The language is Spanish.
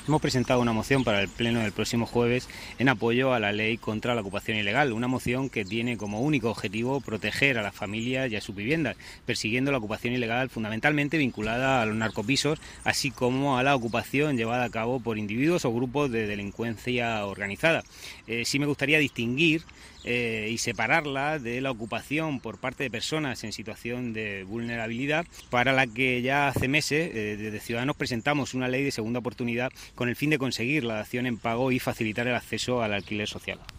Hemos presentado una moción para el pleno del próximo jueves en apoyo a la ley contra la ocupación ilegal, una moción que tiene como único objetivo proteger a las familias y a sus viviendas, persiguiendo la ocupación ilegal fundamentalmente vinculada a los narcopisos, así como a la ocupación llevada a cabo por individuos o grupos de delincuencia organizada. Sí me gustaría distinguir y separarla de la ocupación por parte de personas en situación de vulnerabilidad, para la que ya hace meses desde Ciudadanos presentamos una ley de segunda oportunidad con el fin de conseguir la dación en pago y facilitar el acceso al alquiler social.